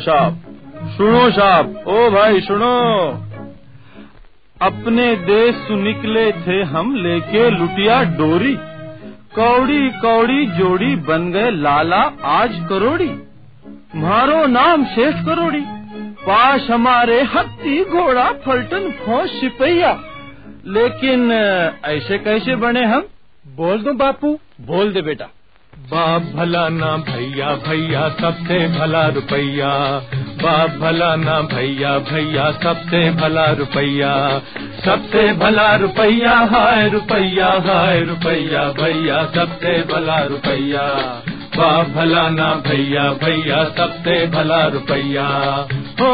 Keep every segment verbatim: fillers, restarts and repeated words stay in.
साहब, सुनो साहब, ओ भाई सुनो। अपने देश से निकले थे हम लेके लुटिया डोरी, कौड़ी कौड़ी जोड़ी बन गए लाला आज करोड़ी। मारो नाम शेष करोड़ी, पास हमारे हत्ती घोड़ा फलटन फौज सिपहिया। लेकिन ऐसे कैसे बने हम? बोल दो बापू। बोल दे बेटा। बाप भला ना भैया भैया सबसे भला रुपैया, बाप भला ना भैया भैया सबसे भला रुपैया, सबसे भला रुपैया हाय रुपैया हाय रुपैया भैया सबसे भला रुपैया, बाप भला ना भैया भैया सबसे भला रुपैया। हो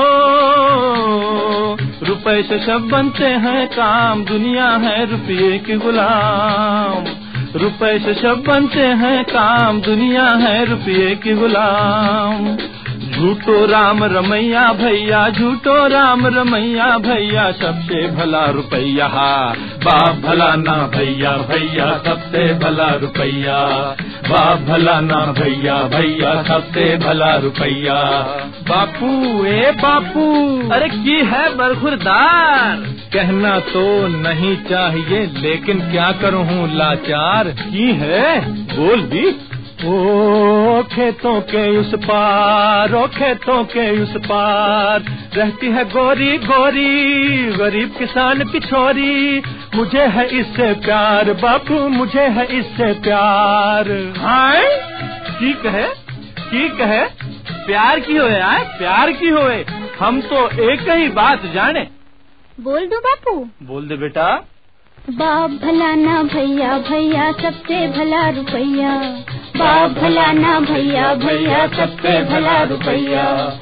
रुपए से सब बनते हैं काम, दुनिया है रुपये की गुलाम। रुपए से सब बनते हैं काम, दुनिया है रुपये की गुलाम। झूठो राम रमैया भैया, झूठो राम रमैया भैया सबसे भला रुपैया, बाप भला ना भैया भैया सबसे भला रुपैया, बाप भला ना भैया भैया सबसे भला रुपैया। बापू ए बापू, अरे की है बरखुरदार? कहना तो नहीं चाहिए लेकिन क्या करूँ लाचार। की है बोल भी। ओ खेतों के उस पार, ओ खेतों के उस पार रहती है गोरी गोरी गरीब किसान की छोरी। मुझे है इससे प्यार बापू, मुझे है इससे प्यार। हाय ठीक है ठीक है, प्यार की होए आए प्यार की होए, हम तो एक ही बात जाने। बोल दो बापू। बोल दे बेटा। बाप भला ना भैया भैया सबसे भला रुपैया, बाप भला ना भैया भैया सबसे भला रुपैया।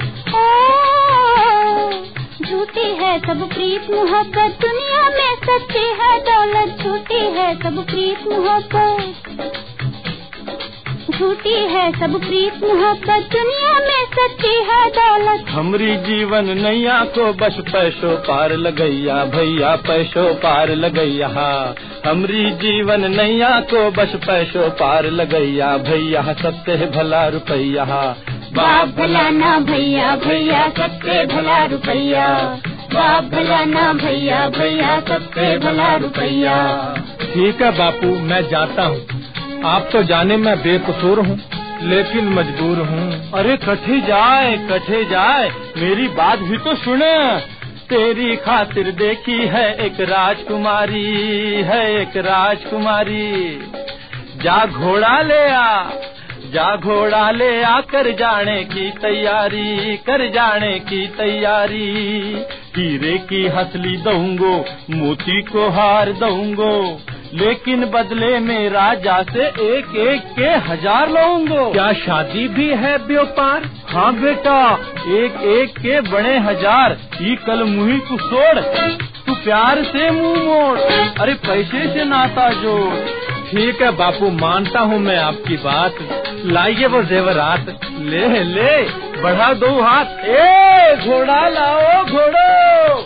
झूठी है सब प्रीत मोहब्बत, दुनिया में सच्ची है दौलत। झूठी है सब प्रीत मोहब्बत, झूठी है सब प्रीत मोहब्बत, दुनिया में सच्ची है दौलत। हमरी जीवन नैया को बस पैसों पार लगैया भैया, पैसों पार लगैया। हमरी जीवन नैया को बस पैसों पार लगैया भैया सबसे भला रुपैया, बाप भला ना भैया भैया सबसे भला रुपैया, बाप भला ना भैया भैया सबसे भला रुपैया। ठीक है बापू मैं जाता हूँ, आप तो जाने मैं बेकसूर हूँ लेकिन मजबूर हूँ। अरे कठे जाए कठे जाए, मेरी बात भी तो सुने। तेरी खातिर देखी है एक राजकुमारी, है एक राजकुमारी। जा घोड़ा ले आ, जा घोड़ा ले आ, कर जाने की तैयारी, कर जाने की तैयारी। हीरे की हसली दूंगो, मोती को हार दूंगो, लेकिन बदले में राजा से एक एक के हजार लूंगो। क्या शादी भी है व्यापार? हाँ बेटा, एक एक के बड़े हजार। ई कल मुही तू छोड़, तू प्यार से मुंह मोड़, अरे पैसे से नाता जोड़। ठीक है बापू मानता हूँ मैं आपकी बात, लाइए वो जेवरात। ले ले बढ़ा दो हाथ, ए घोड़ा लाओ घोड़ो।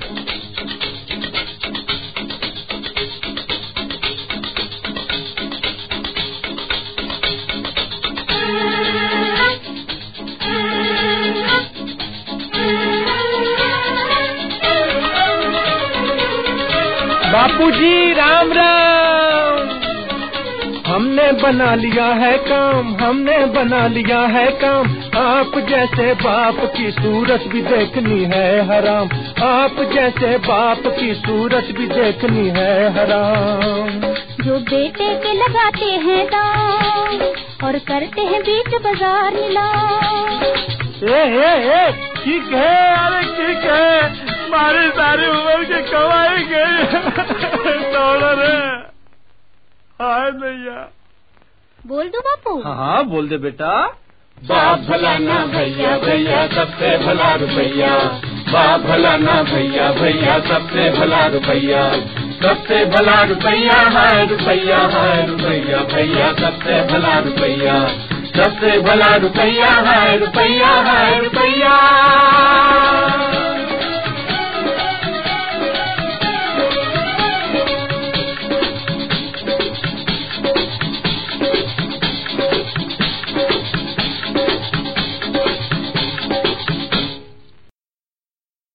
बापूजी राम राम। हमने बना लिया है काम, हमने बना लिया है काम। आप जैसे बाप की सूरत भी देखनी है हराम, आप जैसे बाप की सूरत भी देखनी है हराम। जो बेटे के लगाते हैं दाम और करते हैं बीच बाजार नीलाम। ए ए ए ठीक है, अरे ठीक है, मारी सारी उम्र की कमाई गई डॉलर है। हाय भैया। बोल दो बापू। हाँ हाँ बोल दे बेटा। बाप भला ना भैया भैया सबसे भला रुपैया, बाप भला ना भैया भैया सबसे भला रुपैया, सबसे भला रुपैया हाय रुपैया हाय रुपैया भैया सबसे भला रुपैया, सबसे भला रुपैया हाय रुपैया हाय रुपैया।